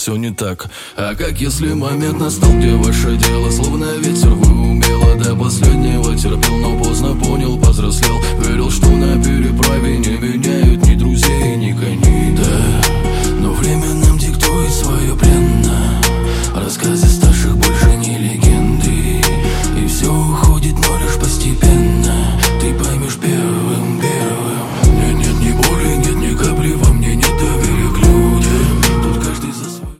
все не так. А как если момент настал, где ваше дело словно ветер? Вы умело до последнего терпел, но поздно понял,